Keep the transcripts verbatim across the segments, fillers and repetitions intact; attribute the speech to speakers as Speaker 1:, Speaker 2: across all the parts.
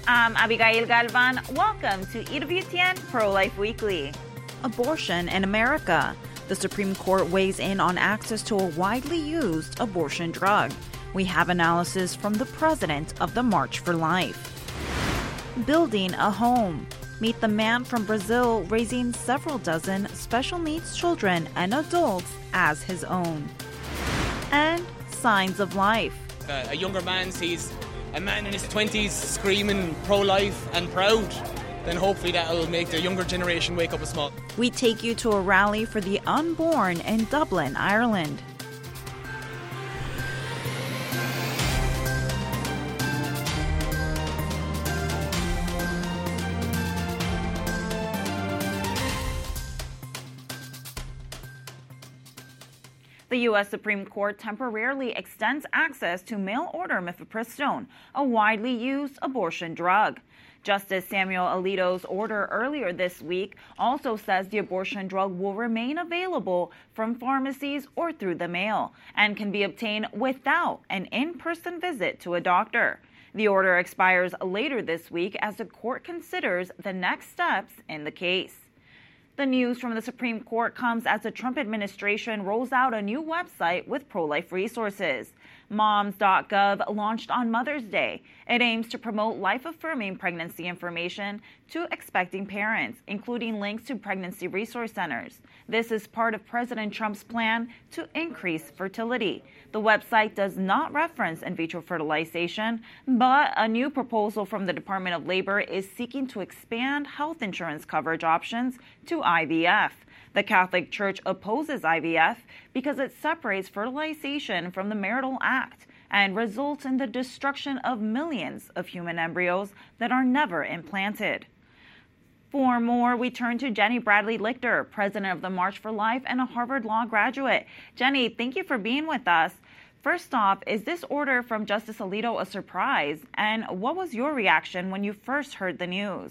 Speaker 1: I'm Abigail Galvan. Welcome to E W T N Pro-Life Weekly. Abortion in America. The Supreme Court weighs in on access to a widely used abortion drug. We have analysis from the president of the March for Life. Building a home. Meet the man from Brazil raising several dozen special needs children and adults as his own. And signs of life.
Speaker 2: Uh, a younger man sees a man in his twenties screaming pro-life and proud, then hopefully that'll make the younger generation wake up a small.
Speaker 1: We take you to a rally for the unborn in Dublin, Ireland. The U S Supreme Court temporarily extends access to mail-order mifepristone, a widely used abortion drug. Justice Samuel Alito's order earlier this week also says the abortion drug will remain available from pharmacies or through the mail and can be obtained without an in-person visit to a doctor. The order expires later this week as the court considers the next steps in the case. The news from the Supreme Court comes as the Trump administration rolls out a new website with pro-life resources. moms dot gov launched on Mother's Day. It aims to promote life-affirming pregnancy information to expecting parents, including links to pregnancy resource centers. This is part of President Trump's plan to increase fertility. The website does not reference in vitro fertilization, but a new proposal from the Department of Labor is seeking to expand health insurance coverage options to I V F. The Catholic Church opposes I V F because it separates fertilization from the marital act and results in the destruction of millions of human embryos that are never implanted. For more, we turn to Jenny Bradley Lichter, president of the March for Life and a Harvard Law graduate. Jenny, thank you for being with us. First off, is this order from Justice Alito a surprise? And what was your reaction when you first heard the news?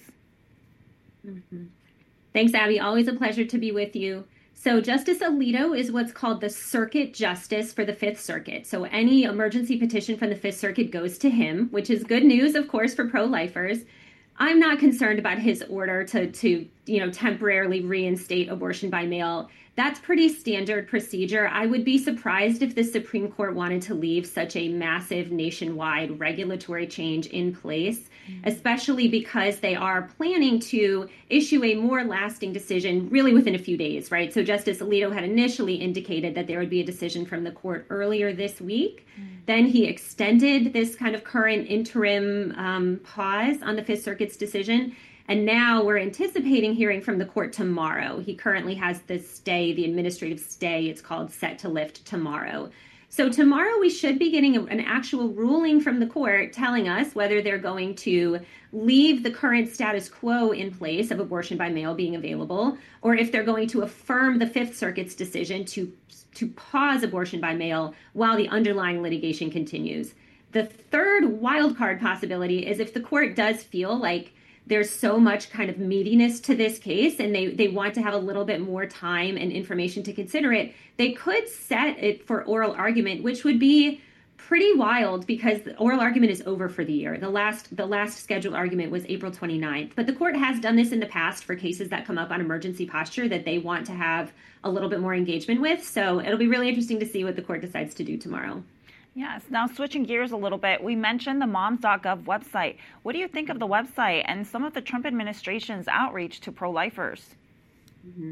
Speaker 3: Mm-hmm. Thanks, Abby. Always a pleasure to be with you. So Justice Alito is what's called the circuit justice for the Fifth Circuit. So any emergency petition from the Fifth Circuit goes to him, which is good news, of course, for pro-lifers. I'm not concerned about his order to, to, you know, temporarily reinstate abortion by mail. That's pretty standard procedure. I would be surprised if the Supreme Court wanted to leave such a massive nationwide regulatory change in place, mm-hmm. especially because they are planning to issue a more lasting decision really within a few days, right? So Justice Alito had initially indicated that there would be a decision from the court earlier this week. Mm-hmm. Then he extended this kind of current interim um, pause on the Fifth Circuit's decision. And now we're anticipating hearing from the court tomorrow. He currently has the stay, the administrative stay, it's called, set to lift tomorrow. So tomorrow we should be getting a, an actual ruling from the court telling us whether they're going to leave the current status quo in place of abortion by mail being available, or if they're going to affirm the Fifth Circuit's decision to, to pause abortion by mail while the underlying litigation continues. The third wildcard possibility is if the court does feel like there's so much kind of meatiness to this case and they, they want to have a little bit more time and information to consider it, they could set it for oral argument, which would be pretty wild because the oral argument is over for the year. The last the last scheduled argument was April twenty-ninth. But the court has done this in the past for cases that come up on emergency posture that they want to have a little bit more engagement with. So it'll be really interesting to see what the court decides to do tomorrow.
Speaker 1: Yes. Now, switching gears a little bit, we mentioned the moms dot gov website. What do you think of the website and some of the Trump administration's outreach to pro-lifers?
Speaker 3: Mm-hmm.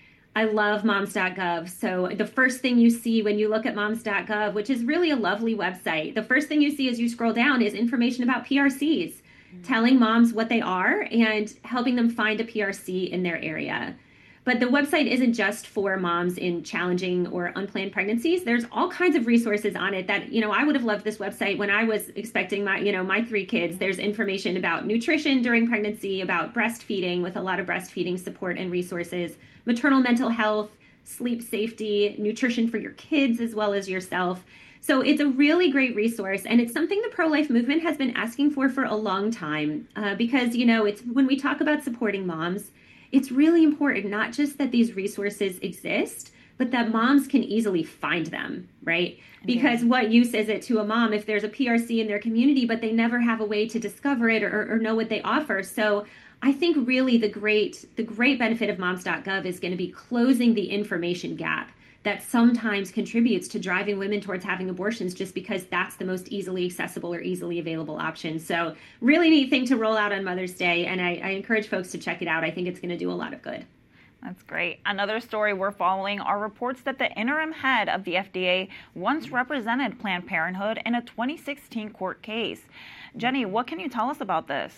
Speaker 3: I love moms dot gov. So the first thing you see when you look at moms dot gov, which is really a lovely website, the first thing you see as you scroll down is information about P R Cs, mm-hmm. telling moms what they are and helping them find a P R C in their area. But the website isn't just for moms in challenging or unplanned pregnancies. There's all kinds of resources on it that, you know, I would have loved this website when I was expecting my, you know, my three kids. There's information about nutrition during pregnancy, about breastfeeding with a lot of breastfeeding support and resources, maternal mental health, sleep safety, nutrition for your kids as well as yourself. So it's a really great resource, and it's something the pro-life movement has been asking for for a long time uh, because, you know, it's when we talk about supporting moms, it's really important not just that these resources exist, but that moms can easily find them, right? Because yeah. what use is it to a mom if there's a P R C in their community, but they never have a way to discover it or, or know what they offer? So I think really the great the great benefit of moms dot gov is going to be closing the information gap that sometimes contributes to driving women towards having abortions just because that's the most easily accessible or easily available option. So really neat thing to roll out on Mother's Day, and I, I encourage folks to check it out. I think it's going to do a lot of good.
Speaker 1: That's great. Another story we're following are reports that the interim head of the F D A once represented Planned Parenthood in a twenty sixteen court case. Jenny, what can you tell us about this?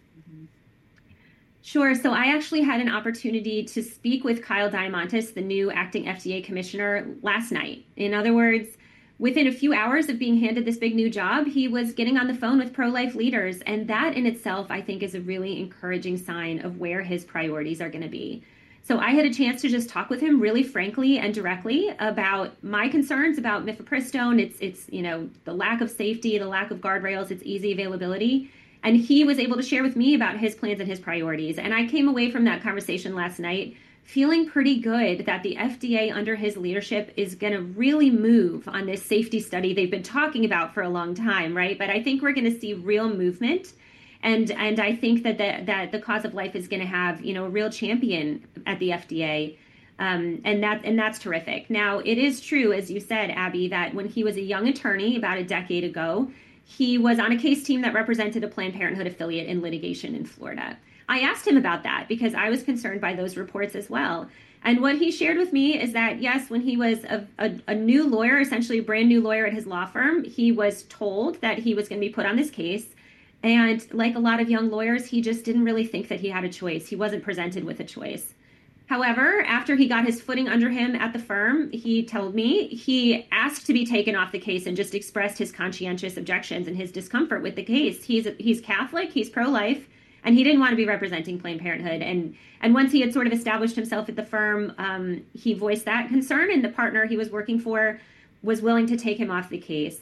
Speaker 3: Sure. So I actually had an opportunity to speak with Kyle Diamandis, the new acting F D A commissioner, last night. In other words, within a few hours of being handed this big new job, he was getting on the phone with pro-life leaders. And that in itself, I think, is a really encouraging sign of where his priorities are going to be. So I had a chance to just talk with him really frankly and directly about my concerns about mifepristone. It's, it's you know, the lack of safety, the lack of guardrails, its easy availability. And he was able to share with me about his plans and his priorities. And I came away from that conversation last night feeling pretty good that the F D A under his leadership is going to really move on this safety study they've been talking about for a long time, right? But I think we're going to see real movement. And and I think that the, that the cause of life is going to have, you know, a real champion at the F D A. Um, and that and that's terrific. Now, it is true, as you said, Abby, that when he was a young attorney about a decade ago, he was on a case team that represented a Planned Parenthood affiliate in litigation in Florida. I asked him about that because I was concerned by those reports as well. And what he shared with me is that, yes, when he was a, a, a new lawyer, essentially a brand new lawyer at his law firm, he was told that he was going to be put on this case. And like a lot of young lawyers, he just didn't really think that he had a choice. He wasn't presented with a choice. However, after he got his footing under him at the firm, he told me he asked to be taken off the case and just expressed his conscientious objections and his discomfort with the case. He's he's Catholic, he's pro-life, and he didn't want to be representing Planned Parenthood. And and once he had sort of established himself at the firm, um, he voiced that concern, and the partner he was working for was willing to take him off the case.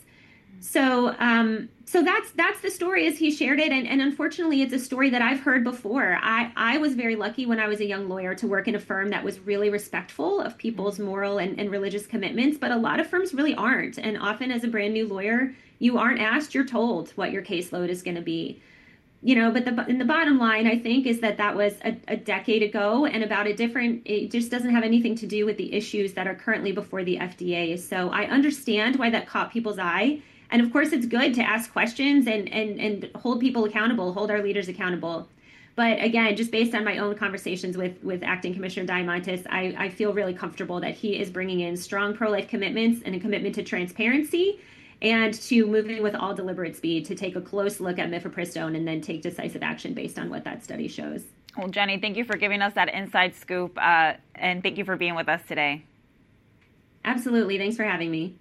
Speaker 3: So um, so that's that's the story as he shared it. And, and unfortunately, it's a story that I've heard before. I, I was very lucky when I was a young lawyer to work in a firm that was really respectful of people's moral and, and religious commitments. But a lot of firms really aren't. And often as a brand new lawyer, you aren't asked, you're told what your caseload is going to be. You know, but the in the bottom line, I think, is that that was a, a decade ago and about a different, it just doesn't have anything to do with the issues that are currently before the F D A. So I understand why that caught people's eye. And of course, it's good to ask questions and, and, and hold people accountable, hold our leaders accountable. But again, just based on my own conversations with, with Acting Commissioner Diamandis, I, I feel really comfortable that he is bringing in strong pro-life commitments and a commitment to transparency and to moving with all deliberate speed to take a close look at mifepristone and then take decisive action based on what that study shows.
Speaker 1: Well, Jenny, thank you for giving us that inside scoop, uh, and thank you for being with us today.
Speaker 3: Absolutely. Thanks for having me.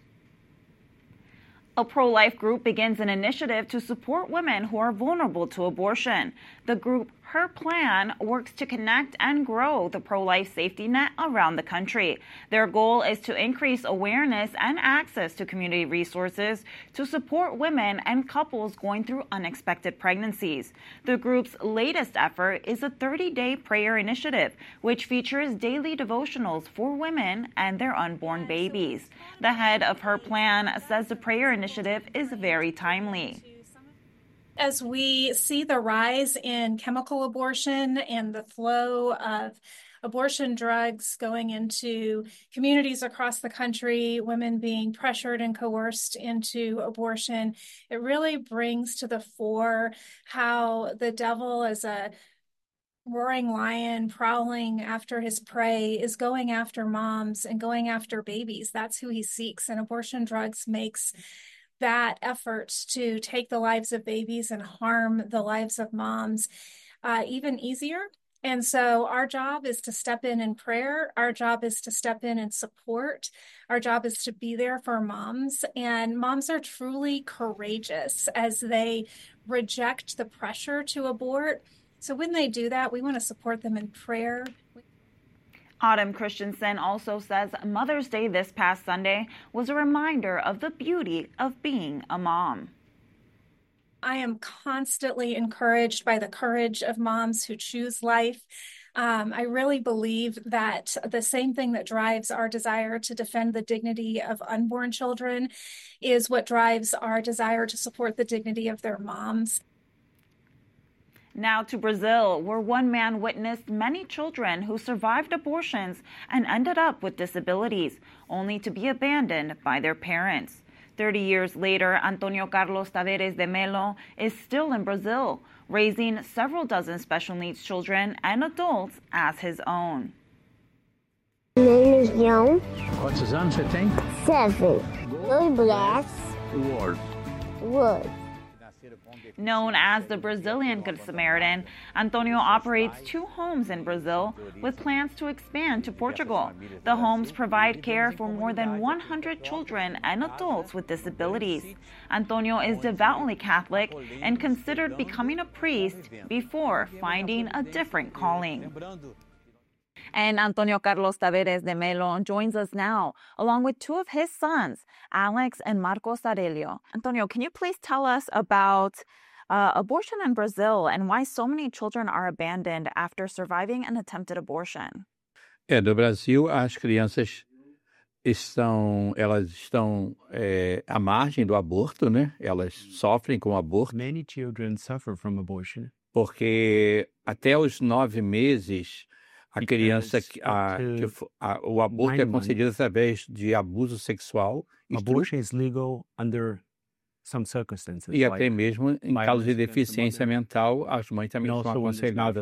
Speaker 1: A pro-life group begins an initiative to support women who are vulnerable to abortion. The group Her Plan works to connect and grow the pro-life safety net around the country. Their goal is to increase awareness and access to community resources to support women and couples going through unexpected pregnancies. The group's latest effort is a thirty-day prayer initiative, which features daily devotionals for women and their unborn babies. The head of Her Plan says the prayer initiative is very timely.
Speaker 4: As we see the rise in chemical abortion and the flow of abortion drugs going into communities across the country, women being pressured and coerced into abortion, it really brings to the fore how the devil, as a roaring lion prowling after his prey, is going after moms and going after babies. That's who he seeks. And abortion drugs makes that effort to take the lives of babies and harm the lives of moms uh, even easier. And so our job is to step in in prayer. Our job is to step in and support. Our job is to be there for moms. And moms are truly courageous as they reject the pressure to abort. So when they do that, we want to support them in prayer.
Speaker 1: Autumn Christensen also says Mother's Day this past Sunday was a reminder of the beauty of being a mom.
Speaker 4: I am constantly encouraged by the courage of moms who choose life. Um, I really believe that the same thing that drives our desire to defend the dignity of unborn children is what drives our desire to support the dignity of their moms.
Speaker 1: Now to Brazil, where one man witnessed many children who survived abortions and ended up with disabilities, only to be abandoned by their parents. Thirty years later, Antonio Carlos Taveres de Melo is still in Brazil, raising several dozen special needs children and adults as his own.
Speaker 5: My name is João.
Speaker 6: Quantos anos você tem?
Speaker 5: Seven. Dois braços.
Speaker 6: Ward.
Speaker 5: Wood.
Speaker 1: Known as the Brazilian Good Samaritan, Antonio operates two homes in Brazil with plans to expand to Portugal. The homes provide care for more than one hundred children and adults with disabilities. Antonio is devoutly Catholic and considered becoming a priest before finding a different calling. And Antonio Carlos Taveres de Melo joins us now, along with two of his sons, Alex and Marcos Aurelio. Antonio, can you please tell us about uh, abortion in Brazil and why so many children are abandoned after surviving an attempted abortion?
Speaker 6: É, no Brasil, as crianças estão, elas estão é, à margem do aborto, né? Elas sofrem com o aborto.
Speaker 7: Many children suffer from abortion.
Speaker 6: Porque até os nove meses a criança, a, que, a, o aborto é concedido através de abuso sexual.
Speaker 7: Abortion is legal under some circumstances.
Speaker 6: E até mesmo em casos de deficiência mental, as mães também são aconselhadas.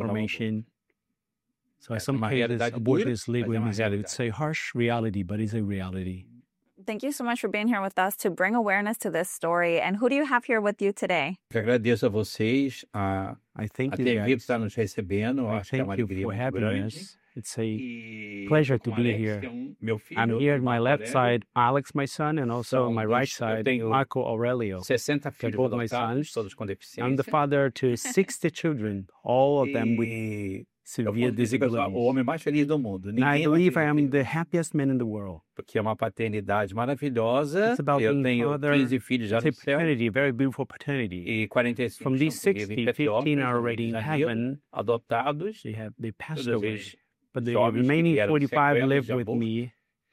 Speaker 7: So in some cases, abortion is legal in Brazil. It's a harsh reality, but it's a reality.
Speaker 1: Thank you so much for being here with us to bring awareness to this story. And who do you have here with you today?
Speaker 6: Eu agradeço a vocês, a,
Speaker 7: I thank
Speaker 6: a
Speaker 7: you
Speaker 6: T V
Speaker 7: guys.
Speaker 6: que está nos recebendo.
Speaker 7: I
Speaker 6: Acho que é uma
Speaker 7: thank you
Speaker 6: alegria
Speaker 7: for
Speaker 6: muito
Speaker 7: having
Speaker 6: grande.
Speaker 7: us. It's a
Speaker 6: E
Speaker 7: pleasure to
Speaker 6: com
Speaker 7: be
Speaker 6: Alex,
Speaker 7: here.
Speaker 6: que é um- meu filho,
Speaker 7: I'm here on my
Speaker 6: Marco
Speaker 7: left
Speaker 6: Aurélio.
Speaker 7: side, Alex, my son, and also
Speaker 6: São
Speaker 7: on my right
Speaker 6: os- eu
Speaker 7: side,
Speaker 6: tenho
Speaker 7: Marco Aurelio.
Speaker 6: sessenta filhos
Speaker 7: both my
Speaker 6: adotados,
Speaker 7: sons.
Speaker 6: todos com deficiência.
Speaker 7: I'm the father to sixty children, all of them with
Speaker 6: E eu
Speaker 7: severe
Speaker 6: considero o
Speaker 7: disabilities.
Speaker 6: homem mais feliz do mundo.
Speaker 7: And I
Speaker 6: Ninguém vai
Speaker 7: believe I
Speaker 6: ser
Speaker 7: am
Speaker 6: feliz,
Speaker 7: the happiest man in the world.
Speaker 6: porque é uma paternidade maravilhosa.
Speaker 7: It's about
Speaker 6: Eu
Speaker 7: being
Speaker 6: tenho
Speaker 7: father.
Speaker 6: quinze filhos já
Speaker 7: It's a
Speaker 6: no céu.
Speaker 7: paternity, very beautiful paternity.
Speaker 6: E quarenta e cinco
Speaker 7: From these
Speaker 6: estão comigo em
Speaker 7: sixty,
Speaker 6: Petrópolis,
Speaker 7: fifteen are
Speaker 6: no
Speaker 7: already
Speaker 6: Rio
Speaker 7: in
Speaker 6: de Janeiro,
Speaker 7: heaven.
Speaker 6: adotados.
Speaker 7: They have they passed
Speaker 6: Todos
Speaker 7: away,
Speaker 6: eles
Speaker 7: but the
Speaker 6: jovens que
Speaker 7: remaining
Speaker 6: vieram
Speaker 7: forty-five
Speaker 6: sequelas
Speaker 7: live
Speaker 6: de
Speaker 7: with
Speaker 6: aborto.
Speaker 7: me.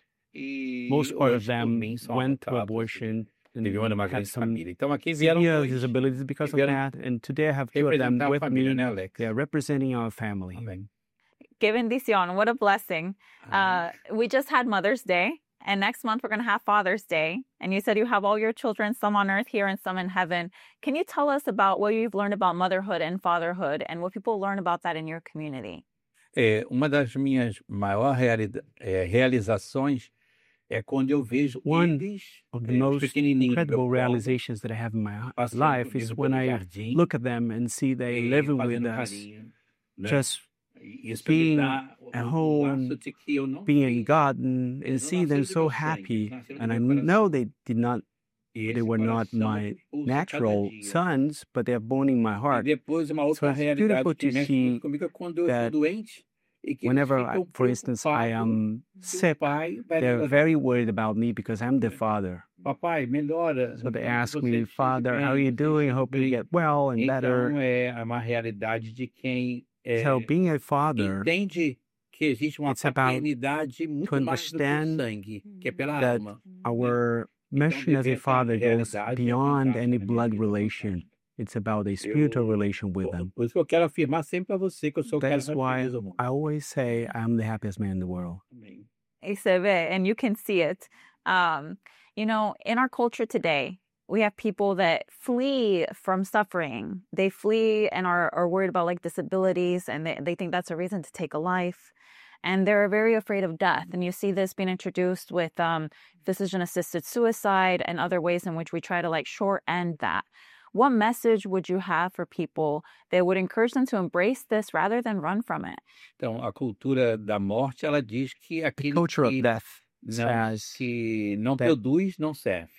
Speaker 6: E
Speaker 7: Most part of
Speaker 6: hoje, por
Speaker 7: them
Speaker 6: mim, são
Speaker 7: went to
Speaker 6: adotados.
Speaker 7: abortion and
Speaker 6: Teve uma uma
Speaker 7: had
Speaker 6: grande
Speaker 7: some
Speaker 6: família. Então aqui vieram
Speaker 7: severe
Speaker 6: dois
Speaker 7: disabilities because of
Speaker 6: vieram
Speaker 7: that. And today I have two of them
Speaker 6: representar a
Speaker 7: with
Speaker 6: família,
Speaker 7: me.
Speaker 6: né, Alex?
Speaker 7: They are representing our family.
Speaker 6: Amém.
Speaker 1: Que bendición. What a blessing. Uh, we just had Mother's Day, and next month we're going to have Father's Day. And you said you have all your children, some on earth here and some in heaven. Can you tell us about what you've learned about motherhood and fatherhood and what people learn about that in your community?
Speaker 6: É, uma das minhas maiores realida- é, realizações é quando eu vejo
Speaker 7: One
Speaker 6: eles,
Speaker 7: Of the
Speaker 6: é, os
Speaker 7: most
Speaker 6: pequenininhos do meu
Speaker 7: incredible
Speaker 6: colo,
Speaker 7: realizations that I have in my
Speaker 6: passando
Speaker 7: life is
Speaker 6: comigo
Speaker 7: when
Speaker 6: pelo
Speaker 7: I
Speaker 6: jardim,
Speaker 7: look at them and see they
Speaker 6: e
Speaker 7: living with
Speaker 6: fazendo
Speaker 7: us,
Speaker 6: carinho, né?
Speaker 7: just
Speaker 6: E Isso
Speaker 7: being
Speaker 6: me dá
Speaker 7: at
Speaker 6: um
Speaker 7: home,
Speaker 6: laço de que eu não
Speaker 7: being
Speaker 6: sei.
Speaker 7: in God and, and
Speaker 6: Eles
Speaker 7: see
Speaker 6: não
Speaker 7: them
Speaker 6: nasceram do
Speaker 7: so
Speaker 6: meu sangue,
Speaker 7: happy.
Speaker 6: eles nasceram do
Speaker 7: And I
Speaker 6: meu
Speaker 7: know
Speaker 6: coração.
Speaker 7: they did not,
Speaker 6: E
Speaker 7: they
Speaker 6: esse
Speaker 7: were not
Speaker 6: coração
Speaker 7: my
Speaker 6: que pulsa
Speaker 7: natural
Speaker 6: cada dia.
Speaker 7: sons, but they are born in my
Speaker 6: E
Speaker 7: heart.
Speaker 6: depois uma outra
Speaker 7: So it's
Speaker 6: realidade
Speaker 7: beautiful
Speaker 6: que
Speaker 7: to
Speaker 6: mexe
Speaker 7: see
Speaker 6: muito comigo é quando eu
Speaker 7: that
Speaker 6: estou doente e que eles
Speaker 7: Whenever, I,
Speaker 6: ficam
Speaker 7: for instance, I
Speaker 6: preocupados
Speaker 7: am
Speaker 6: se o
Speaker 7: sick,
Speaker 6: pai vai
Speaker 7: they're
Speaker 6: melhorar.
Speaker 7: very worried about me because I'm the father.
Speaker 6: Papai, melhora.
Speaker 7: So they
Speaker 6: que
Speaker 7: ask
Speaker 6: você
Speaker 7: me,
Speaker 6: esteja
Speaker 7: Father, how are
Speaker 6: bem,
Speaker 7: you
Speaker 6: que você
Speaker 7: doing? I
Speaker 6: esteja
Speaker 7: hope you
Speaker 6: bem.
Speaker 7: get well and better.
Speaker 6: Então é uma realidade de quem é,
Speaker 7: So being a father,
Speaker 6: entende que existe uma
Speaker 7: it's about
Speaker 6: paternidade muito mais do que o
Speaker 7: understand
Speaker 6: sangue, que é pela
Speaker 7: that
Speaker 6: alma.
Speaker 7: our mission as a father goes beyond any blood relation. It's about a spiritual relation with them.
Speaker 6: Por isso que eu quero afirmar sempre para você que eu sou o cara
Speaker 7: That's
Speaker 6: mais
Speaker 7: why
Speaker 6: feliz do mundo.
Speaker 7: I always say I'm the happiest man in the world.
Speaker 6: Amém.
Speaker 1: Y se ve, and you can see it. Um, you know, in our culture today, we have people that flee from suffering. They flee and are, are worried about like disabilities, and they, they think that's a reason to take a life. And they're very afraid of death. And you see this being introduced with um, physician-assisted suicide and other ways in which we try to like short end that. What message would you have for people that would encourage them to embrace this rather than run from it?
Speaker 6: Então, a cultura da morte, ela diz que
Speaker 7: The
Speaker 6: aquele
Speaker 7: culture of
Speaker 6: que
Speaker 7: death
Speaker 6: não,
Speaker 7: says
Speaker 6: que não
Speaker 7: that
Speaker 6: produz, não serve.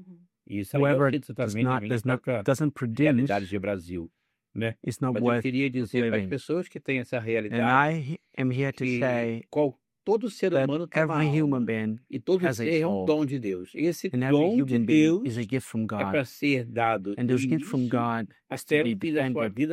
Speaker 6: Isso aí
Speaker 7: whoever
Speaker 6: eu sinto
Speaker 7: does
Speaker 6: também na
Speaker 7: not,
Speaker 6: minha
Speaker 7: does not,
Speaker 6: própria
Speaker 7: doesn't produce
Speaker 6: realidade de Brasil, né?
Speaker 7: is not
Speaker 6: Mas eu
Speaker 7: worth
Speaker 6: queria dizer para as
Speaker 7: living.
Speaker 6: pessoas que têm essa
Speaker 7: And
Speaker 6: realidade
Speaker 7: I am here to
Speaker 6: que
Speaker 7: say
Speaker 6: qual, todo ser
Speaker 7: that
Speaker 6: humano tem uma
Speaker 7: every
Speaker 6: alma
Speaker 7: human being
Speaker 6: e todo
Speaker 7: has a
Speaker 6: ser é um
Speaker 7: soul.
Speaker 6: dom de Deus. E esse
Speaker 7: and every
Speaker 6: dom de
Speaker 7: human being
Speaker 6: Deus
Speaker 7: is a gift from
Speaker 6: é
Speaker 7: God.
Speaker 6: para ser dado
Speaker 7: And those gifts from
Speaker 6: início
Speaker 7: God
Speaker 6: até
Speaker 7: be
Speaker 6: o fim da sua
Speaker 7: defended
Speaker 6: vida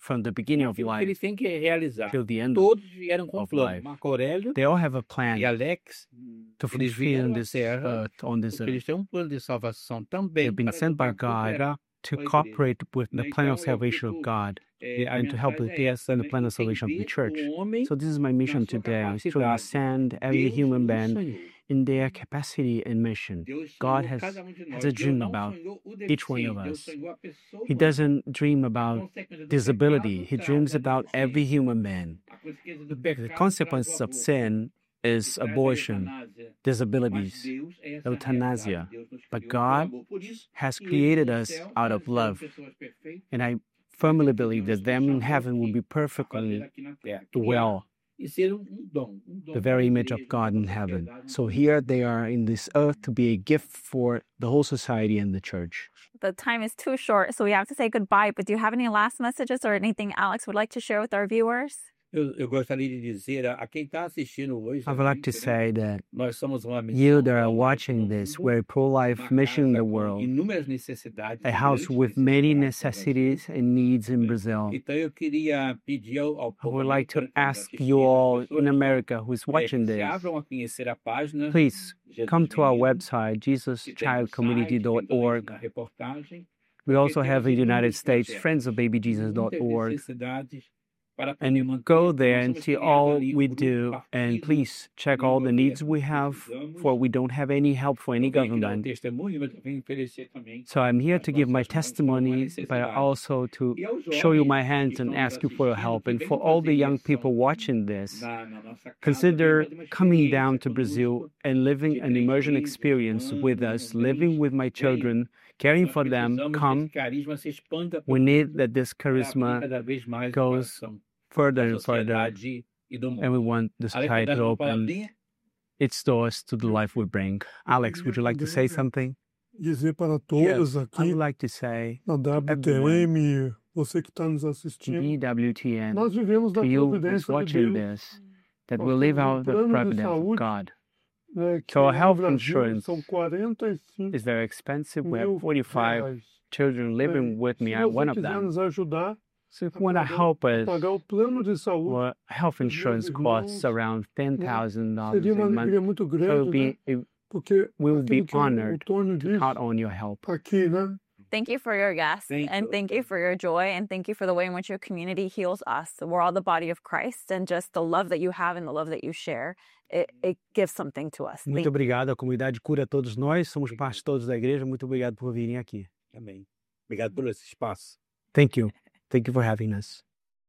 Speaker 7: from the beginning of life
Speaker 6: Eles têm que realizar.
Speaker 7: till the end
Speaker 6: Todos vieram com
Speaker 7: of
Speaker 6: plano.
Speaker 7: life.
Speaker 6: Marco Aurélio
Speaker 7: They all have a plan
Speaker 6: e Alex,
Speaker 7: to
Speaker 6: eles
Speaker 7: fulfill
Speaker 6: vieram à
Speaker 7: this
Speaker 6: Terra
Speaker 7: earth on this
Speaker 6: porque eles
Speaker 7: earth.
Speaker 6: têm um plano de salvação também.
Speaker 7: They've been
Speaker 6: para
Speaker 7: sent by
Speaker 6: tentar
Speaker 7: God
Speaker 6: cooperar
Speaker 7: to
Speaker 6: com a igreja.
Speaker 7: cooperate with the
Speaker 6: Né,
Speaker 7: plan of
Speaker 6: então, eu
Speaker 7: salvation of
Speaker 6: fico,
Speaker 7: God
Speaker 6: eh, a
Speaker 7: and to help with
Speaker 6: mensagem é
Speaker 7: this
Speaker 6: essa,
Speaker 7: and the
Speaker 6: né?
Speaker 7: plan of salvation of the
Speaker 6: Entender
Speaker 7: church.
Speaker 6: o homem
Speaker 7: So this is my mission
Speaker 6: na sua
Speaker 7: today, is to
Speaker 6: capacidade.
Speaker 7: understand every
Speaker 6: Deus
Speaker 7: human
Speaker 6: não
Speaker 7: being
Speaker 6: sonhou.
Speaker 7: in their capacity and mission.
Speaker 6: Deus
Speaker 7: God
Speaker 6: sonhou
Speaker 7: has,
Speaker 6: cada um de
Speaker 7: has
Speaker 6: nós.
Speaker 7: a
Speaker 6: Deus
Speaker 7: dream
Speaker 6: não
Speaker 7: about
Speaker 6: sonhou o
Speaker 7: each one of
Speaker 6: deficiente. Deus
Speaker 7: us.
Speaker 6: sonhou a pessoa
Speaker 7: He
Speaker 6: humana.
Speaker 7: doesn't dream about
Speaker 6: Consequência do
Speaker 7: disability.
Speaker 6: pecado
Speaker 7: He
Speaker 6: traz
Speaker 7: dreams
Speaker 6: a
Speaker 7: about
Speaker 6: deficiência.
Speaker 7: every human man.
Speaker 6: A consequência do
Speaker 7: The
Speaker 6: pecado
Speaker 7: consequence
Speaker 6: traz o
Speaker 7: of
Speaker 6: aborto.
Speaker 7: sin is
Speaker 6: Traz a
Speaker 7: abortion,
Speaker 6: eutanásia. Mas
Speaker 7: disabilities,
Speaker 6: Deus é essa
Speaker 7: euthanasia.
Speaker 6: realidade. Deus nos
Speaker 7: But
Speaker 6: criou por
Speaker 7: God
Speaker 6: amor. Por isso,
Speaker 7: has
Speaker 6: eles
Speaker 7: created
Speaker 6: no
Speaker 7: us
Speaker 6: céu
Speaker 7: out of
Speaker 6: serão
Speaker 7: love.
Speaker 6: pessoas perfeitas,
Speaker 7: And I firmly
Speaker 6: mas
Speaker 7: believe
Speaker 6: Deus
Speaker 7: that them in
Speaker 6: nos chamou
Speaker 7: heaven will be
Speaker 6: aqui a fazer
Speaker 7: perfectly
Speaker 6: aqui na terra, criar
Speaker 7: well,
Speaker 6: e ser um, um dom, um dom
Speaker 7: the
Speaker 6: para
Speaker 7: very
Speaker 6: a
Speaker 7: image of
Speaker 6: igreja,
Speaker 7: God
Speaker 6: para
Speaker 7: in
Speaker 6: a
Speaker 7: heaven.
Speaker 6: sociedade,
Speaker 7: So
Speaker 6: para
Speaker 7: here
Speaker 6: os
Speaker 7: they are in this earth to be a gift for the whole society and the church.
Speaker 8: The time is too short, so we have to say goodbye. But do you have any last messages or anything Alex would like to share with our viewers?
Speaker 6: Eu, eu gostaria de dizer a, a quem está assistindo hoje,
Speaker 7: I would like to
Speaker 6: gente, né?
Speaker 7: say that
Speaker 6: Nós somos uma missão
Speaker 7: you that are
Speaker 6: pro-life
Speaker 7: watching
Speaker 6: no
Speaker 7: this,
Speaker 6: mundo,
Speaker 7: we're a pro-life
Speaker 6: uma
Speaker 7: mission in
Speaker 6: casa
Speaker 7: the
Speaker 6: com
Speaker 7: world,
Speaker 6: inúmeras necessidades,
Speaker 7: a house
Speaker 6: grandes
Speaker 7: with many
Speaker 6: necessidades no Brasil.
Speaker 7: necessities and needs in Brazil.
Speaker 6: Então eu queria pedir ao, ao
Speaker 7: I
Speaker 6: povo
Speaker 7: would like to
Speaker 6: americano que
Speaker 7: ask
Speaker 6: está
Speaker 7: you
Speaker 6: assistindo,
Speaker 7: all
Speaker 6: as pessoas
Speaker 7: in
Speaker 6: que
Speaker 7: America who's
Speaker 6: estão, é,
Speaker 7: watching
Speaker 6: que se
Speaker 7: this,
Speaker 6: abram a conhecer a página
Speaker 7: please
Speaker 6: Jesus
Speaker 7: come to our
Speaker 6: Menino,
Speaker 7: website, jesus
Speaker 6: que tem
Speaker 7: child
Speaker 6: no
Speaker 7: community
Speaker 6: site,
Speaker 7: dot
Speaker 6: tem também
Speaker 7: org.
Speaker 6: na reportagem,
Speaker 7: We
Speaker 6: porque
Speaker 7: also
Speaker 6: temos
Speaker 7: have in the United
Speaker 6: inúmeros
Speaker 7: States,
Speaker 6: projetos,
Speaker 7: friends of baby jesus dot
Speaker 6: muitas
Speaker 7: org.
Speaker 6: necessidades para poder
Speaker 7: And
Speaker 6: manter.
Speaker 7: go there
Speaker 6: Nós
Speaker 7: and
Speaker 6: estamos
Speaker 7: see
Speaker 6: criando
Speaker 7: all
Speaker 6: ali um
Speaker 7: we
Speaker 6: grupo
Speaker 7: do, and
Speaker 6: partido
Speaker 7: please check
Speaker 6: nem
Speaker 7: all the needs
Speaker 6: governo.
Speaker 7: we have,
Speaker 6: Precisamos
Speaker 7: for we don't have any help for any
Speaker 6: Eu venho aqui dar um
Speaker 7: government.
Speaker 6: testemunho, mas eu venho oferecer também
Speaker 7: So I'm here
Speaker 6: as
Speaker 7: to give my
Speaker 6: nossas mãos como uma
Speaker 7: testimony, but
Speaker 6: necessidade.
Speaker 7: also to
Speaker 6: E aos
Speaker 7: show you
Speaker 6: jovens
Speaker 7: my
Speaker 6: que
Speaker 7: hands and
Speaker 6: estão nos
Speaker 7: ask you for your
Speaker 6: assistindo,
Speaker 7: help.
Speaker 6: que
Speaker 7: And for
Speaker 6: venham
Speaker 7: all the
Speaker 6: fazer
Speaker 7: young
Speaker 6: imersão
Speaker 7: people watching this,
Speaker 6: na, na nossa casa,
Speaker 7: consider
Speaker 6: venham fazer uma
Speaker 7: coming down
Speaker 6: experiência
Speaker 7: to Brazil
Speaker 6: conosco
Speaker 7: and living
Speaker 6: de
Speaker 7: an
Speaker 6: três
Speaker 7: immersion
Speaker 6: meses, um
Speaker 7: experience
Speaker 6: ano,
Speaker 7: with
Speaker 6: um
Speaker 7: us,
Speaker 6: mês.
Speaker 7: living with my
Speaker 6: Venham.
Speaker 7: children, caring
Speaker 6: Nós
Speaker 7: for them.
Speaker 6: precisamos que
Speaker 7: Come.
Speaker 6: esse carisma se expanda
Speaker 7: We
Speaker 6: pelo
Speaker 7: need
Speaker 6: mundo
Speaker 7: that this
Speaker 6: para abrir
Speaker 7: charisma
Speaker 6: cada vez mais o
Speaker 7: goes
Speaker 6: coração
Speaker 7: further
Speaker 6: da
Speaker 7: and further,
Speaker 6: sociedade e do
Speaker 7: and we
Speaker 6: mundo.
Speaker 7: want the
Speaker 6: Alex,
Speaker 7: society
Speaker 6: dá
Speaker 7: to
Speaker 6: uma
Speaker 7: open
Speaker 6: palavrinha?
Speaker 7: its doors to the life we bring. Alex, would you like to say something?
Speaker 9: Dizer para
Speaker 7: Yes,
Speaker 9: todos
Speaker 7: I
Speaker 9: aqui
Speaker 7: would like to say
Speaker 9: na W T M, você que está nos
Speaker 7: to
Speaker 9: assistindo,
Speaker 7: D W T N,
Speaker 9: nós vivemos na
Speaker 7: to you who's
Speaker 9: providência de
Speaker 7: watching
Speaker 9: Deus,
Speaker 7: this, that
Speaker 9: Nós
Speaker 7: will live
Speaker 9: temos um
Speaker 7: out the
Speaker 9: plano de
Speaker 7: providence of
Speaker 9: saúde,
Speaker 7: God.
Speaker 9: né, que
Speaker 7: So our
Speaker 9: no
Speaker 7: health
Speaker 9: Brasil
Speaker 7: insurance
Speaker 9: são quarenta e cinco
Speaker 7: It's very expensive. We
Speaker 9: mil
Speaker 7: have forty-five
Speaker 9: reais.
Speaker 7: children living with me.
Speaker 9: Se
Speaker 7: I'm
Speaker 9: você
Speaker 7: one of
Speaker 9: quiser
Speaker 7: them.
Speaker 9: nos ajudar
Speaker 7: So if
Speaker 9: a
Speaker 7: you want to
Speaker 9: pagar,
Speaker 7: help
Speaker 9: a
Speaker 7: us,
Speaker 9: pagar o plano de saúde,
Speaker 7: well, health insurance costs around ten thousand dollars
Speaker 9: seria
Speaker 7: a
Speaker 9: uma alegria
Speaker 7: month.
Speaker 9: muito
Speaker 7: So it will
Speaker 9: grande,
Speaker 7: be,
Speaker 9: né?
Speaker 7: it,
Speaker 9: Porque
Speaker 7: we will be
Speaker 9: aquilo que o
Speaker 7: honored
Speaker 9: Tony
Speaker 7: to
Speaker 9: disse
Speaker 7: count on your help.
Speaker 9: aqui, né?
Speaker 8: Thank you for your yes,
Speaker 6: Thank
Speaker 8: and
Speaker 6: you.
Speaker 8: thank you for your joy, and thank you for the way in which your community heals us. We're all the body of Christ, and just the love that you have and the love that you share, it, it gives something to us.
Speaker 7: Muito
Speaker 8: Thank
Speaker 7: obrigado. A comunidade cura todos nós. Somos parte todos da igreja. Muito obrigado por virem aqui.
Speaker 6: Amém. Obrigado por esse espaço.
Speaker 7: Thank you. Thank you for having us.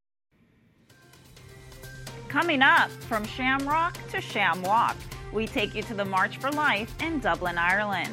Speaker 1: Coming up, from Shamrock to Shamwalk, we take you to the March for Life in Dublin, Ireland.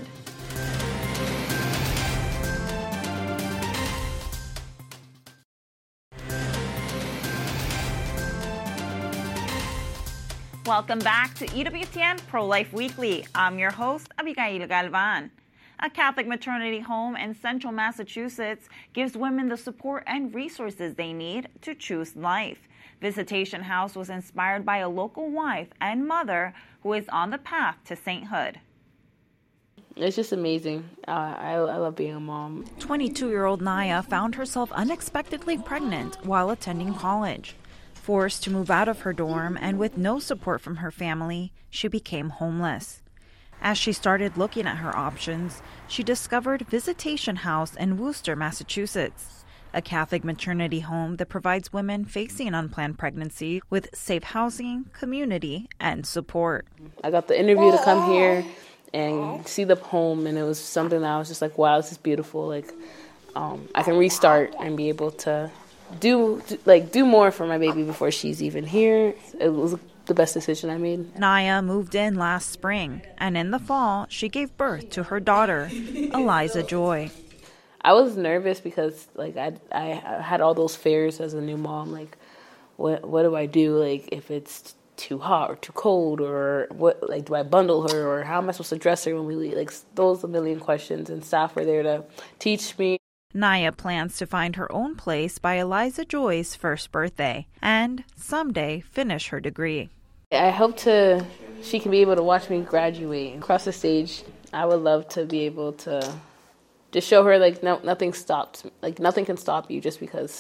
Speaker 1: Welcome back to E W T N Pro-Life Weekly. I'm your host, Abigail Galvan. A Catholic maternity home in central Massachusetts gives women the support and resources they need to choose life. Visitation House was inspired by a local wife and mother who is on the path to sainthood.
Speaker 10: It's just amazing. Uh, I, I love being a mom.
Speaker 1: twenty-two-year-old Naya found herself unexpectedly pregnant while attending college. Forced to move out of her dorm and with no support from her family, she became homeless. As she started looking at her options, she discovered Visitation House in Worcester, Massachusetts, a Catholic maternity home that provides women facing unplanned pregnancy with safe housing, community, and support.
Speaker 10: I got the interview to come here and see the home, and it was something that I was just like, wow, this is beautiful. Like, um, I can restart and be able to do like do more for my baby before she's even here. It was the best decision I made.
Speaker 1: Naya moved in last spring, and in the fall, she gave birth to her daughter, Eliza Joy.
Speaker 10: I was nervous because like I I had all those fears as a new mom. Like, what what do I do? Like, if it's too hot or too cold, or what? Like, do I bundle her, or how am I supposed to dress her when we leave? Like, those a million questions, and staff were there to teach me.
Speaker 1: Naya plans to find her own place by Eliza Joy's first birthday and someday finish her degree.
Speaker 10: I hope to she can be able to watch me graduate and cross the stage. I would love to be able to just show her like no nothing stops like nothing can stop you just because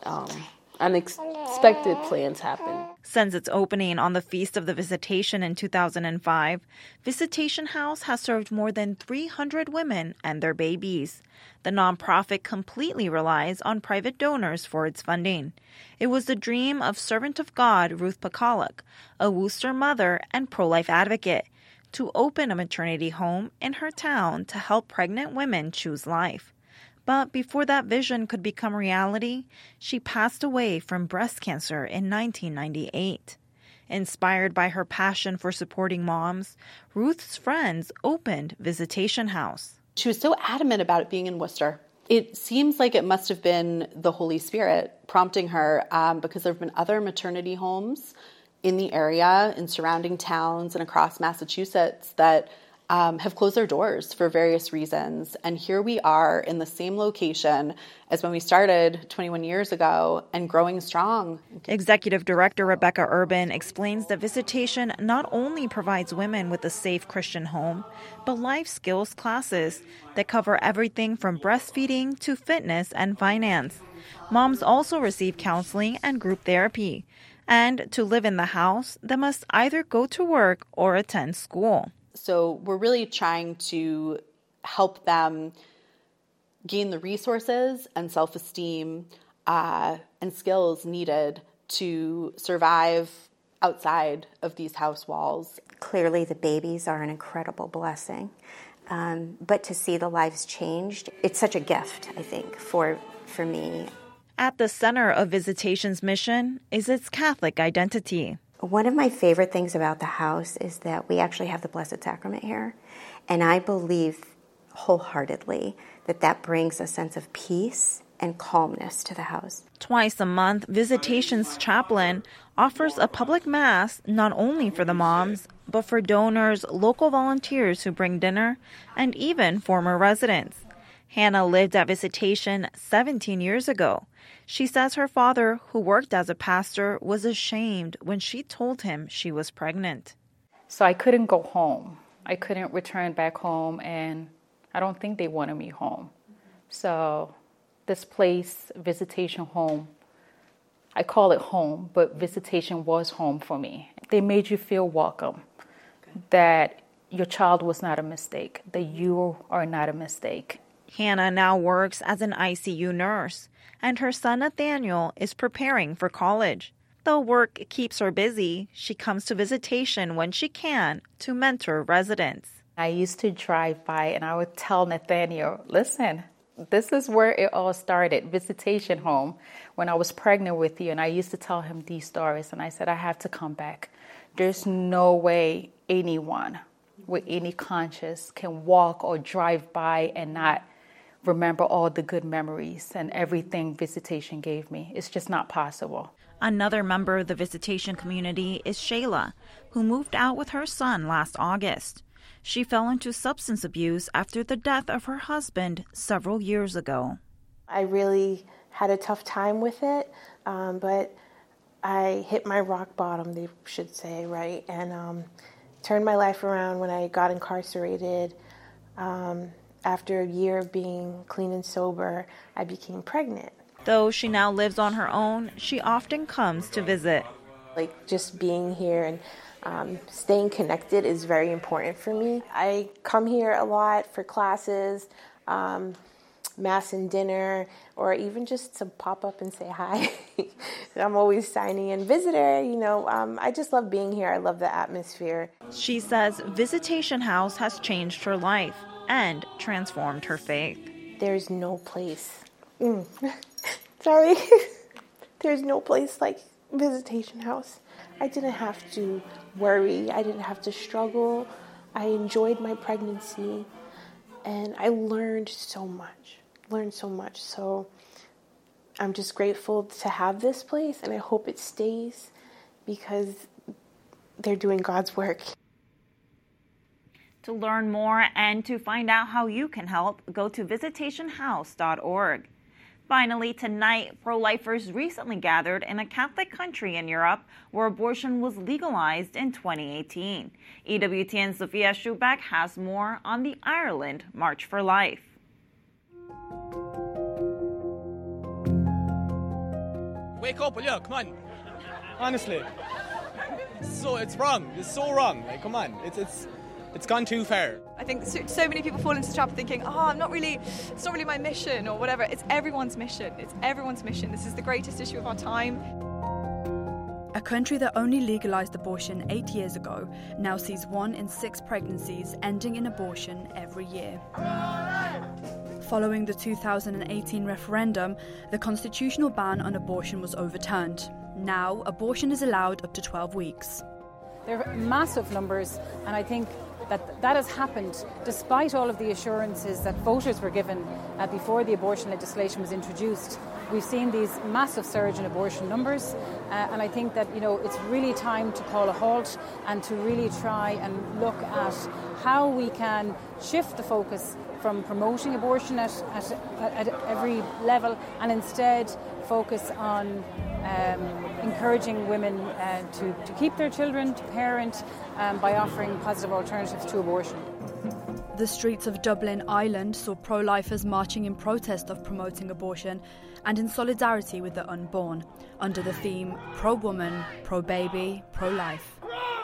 Speaker 10: um, unexpected plans happen.
Speaker 1: Since its opening on the Feast of the Visitation in two thousand five, Visitation House has served more than three hundred women and their babies. The nonprofit completely relies on private donors for its funding. It was the dream of servant of God Ruth Pakaluk, a Worcester mother and pro-life advocate, to open a maternity home in her town to help pregnant women choose life. But before that vision could become reality, she passed away from breast cancer in nineteen ninety-eight. Inspired by her passion for supporting moms, Ruth's friends opened Visitation House.
Speaker 11: She was so adamant about it being in Worcester. It seems like it must have been the Holy Spirit prompting her um, because there have been other maternity homes in the area, in surrounding towns and across Massachusetts that Um, have closed their doors for various reasons. And here we are in the same location as when we started twenty-one years ago and growing strong.
Speaker 1: Executive Director Rebecca Urban explains that Visitation not only provides women with a safe Christian home, but life skills classes that cover everything from breastfeeding to fitness and finance. Moms also receive counseling and group therapy. And to live in the house, they must either go to work or attend school.
Speaker 11: So we're really trying to help them gain the resources and self-esteem uh, and skills needed to survive outside of these house walls.
Speaker 12: Clearly, the babies are an incredible blessing. Um, but to see the lives changed, it's such a gift, I think, for, for me.
Speaker 1: At the center of Visitation's mission is its Catholic identity.
Speaker 12: One of my favorite things about the house is that we actually have the Blessed Sacrament here. And I believe wholeheartedly that that brings a sense of peace and calmness to the house.
Speaker 1: Twice a month, Visitation's chaplain offers a public mass not only for the moms, but for donors, local volunteers who bring dinner, and even former residents. Hannah lived at Visitation seventeen years ago. She says her father, who worked as a pastor, was ashamed when she told him she was pregnant.
Speaker 13: So I couldn't go home. I couldn't return back home, and I don't think they wanted me home. So this place, Visitation Home, I call it home, but Visitation was home for me. They made you feel welcome, that your child was not a mistake, that you are not a mistake.
Speaker 1: Hannah now works as an I C U nurse, and her son Nathaniel is preparing for college. Though work keeps her busy, she comes to Visitation when she can to mentor residents.
Speaker 13: I used to drive by and I would tell Nathaniel, listen, this is where it all started, Visitation Home, when I was pregnant with you. And I used to tell him these stories, and I said, I have to come back. There's no way anyone with any conscience can walk or drive by and not remember all the good memories and everything Visitation gave me. It's just not possible.
Speaker 1: Another member of the Visitation community is Shayla, who moved out with her son last August. She fell into substance abuse after the death of her husband several years ago.
Speaker 14: I really had a tough time with it, um, but I hit my rock bottom, they should say, right? And um, turned my life around when I got incarcerated. Um, After a year of being clean and sober, I became pregnant.
Speaker 1: Though she now lives on her own, she often comes to visit.
Speaker 14: Like, just being here and um, staying connected is very important for me. I come here a lot for classes, um, mass and dinner, or even just to pop up and say hi. I'm always signing in visitor, you know. Um, I just love being here. I love the atmosphere.
Speaker 1: She says Visitation House has changed her life and transformed her faith.
Speaker 14: There's no place. Mm. Sorry. There's no place like Visitation House. I didn't have to worry. I didn't have to struggle. I enjoyed my pregnancy, and I learned so much. Learned so much. So I'm just grateful to have this place, and I hope it stays because they're doing God's work.
Speaker 1: To learn more and to find out how you can help, go to visitation house dot org. Finally, tonight, pro-lifers recently gathered in a Catholic country in Europe where abortion was legalized in twenty eighteen. E W T N's Sophia Schubeck has more on the Ireland March for Life.
Speaker 2: Wake up, will you? Come on. Honestly. So it's wrong. It's so wrong. Like, come on. It's it's it's gone too far.
Speaker 15: I think so, so many people fall into the trap of thinking, oh, I'm not really, it's not really my mission or whatever. It's everyone's mission. It's everyone's mission. This is the greatest issue of our time.
Speaker 16: A country that only legalized abortion eight years ago now sees one in six pregnancies ending in abortion every year. Following the two thousand eighteen referendum, the constitutional ban on abortion was overturned. Now, abortion is allowed up to twelve weeks.
Speaker 17: There are massive numbers, and I think that that has happened despite all of the assurances that voters were given uh, before the abortion legislation was introduced. We've seen these massive surge in abortion numbers, uh, and I think that, you know, it's really time to call a halt and to really try and look at how we can shift the focus from promoting abortion at, at, at every level and instead focus on um, encouraging women uh, to, to keep their children, to parent, um, by offering positive alternatives to abortion.
Speaker 16: The streets of Dublin, Ireland saw pro-lifers marching in protest of promoting abortion and in solidarity with the unborn, under the theme pro-woman, pro-baby, pro-life.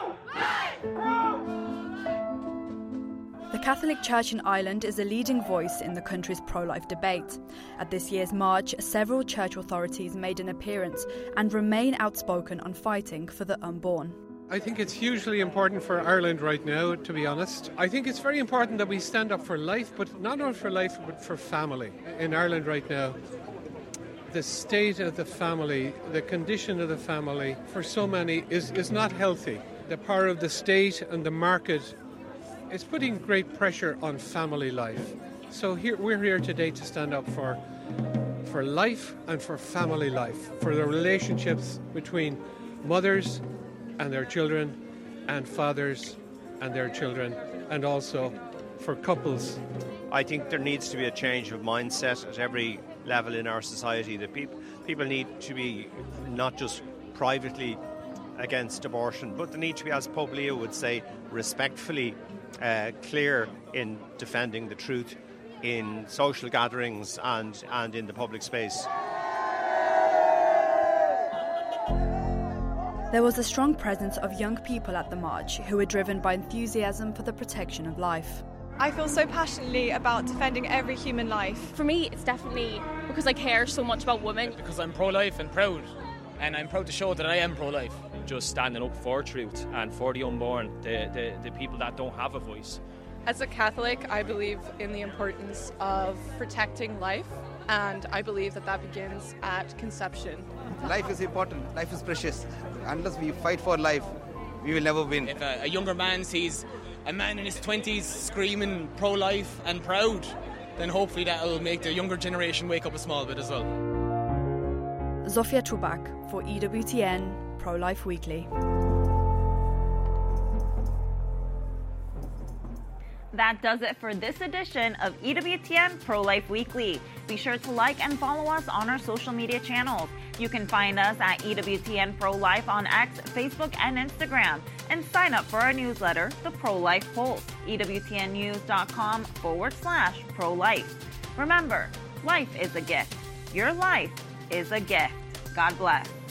Speaker 16: The Catholic Church in Ireland is a leading voice in the country's pro-life debate. At this year's march, several church authorities made an appearance and remain outspoken on fighting for the unborn.
Speaker 18: I think it's hugely important for Ireland right now, to be honest. I think it's very important that we stand up for life, but not only for life, but for family. In Ireland right now, the state of the family, the condition of the family, for so many is, is not healthy. The power of the state and the market is putting great pressure on family life. So here we're here today to stand up for, for life and for family life, for the relationships between mothers and their children, and fathers and their children, and also for couples.
Speaker 19: I think there needs to be a change of mindset at every level in our society. That people people need to be not just privately against abortion, but they need to be, as Pope Leo would say, respectfully uh, clear in defending the truth in social gatherings and, and in the public space.
Speaker 16: There was a strong presence of young people at the march who were driven by enthusiasm for the protection of life.
Speaker 15: I feel so passionately about defending every human life.
Speaker 20: For me, it's definitely because I care so much about women.
Speaker 2: Because I'm pro-life and proud, and I'm proud to show that I am pro-life.
Speaker 21: Just standing up for truth and for the unborn, the, the, the people that don't have a voice.
Speaker 22: As a Catholic, I believe in the importance of protecting life, and I believe that that begins at conception.
Speaker 23: Life is important, life is precious. Unless we fight for life, we will never win.
Speaker 2: If a, a younger man sees a man in his twenties screaming pro-life and proud, then hopefully that'll make the younger generation wake up a small bit as well.
Speaker 16: Zofia Chubak for E W T N Pro-Life Weekly.
Speaker 1: That does it for this edition of E W T N Pro-Life Weekly. Be sure to like and follow us on our social media channels. You can find us at E W T N Pro-Life on X, Facebook, and Instagram. And sign up for our newsletter, The Pro-Life Pulse, ewtnnews.com forward slash pro-life. Remember, life is a gift. Your life is a gift. God bless.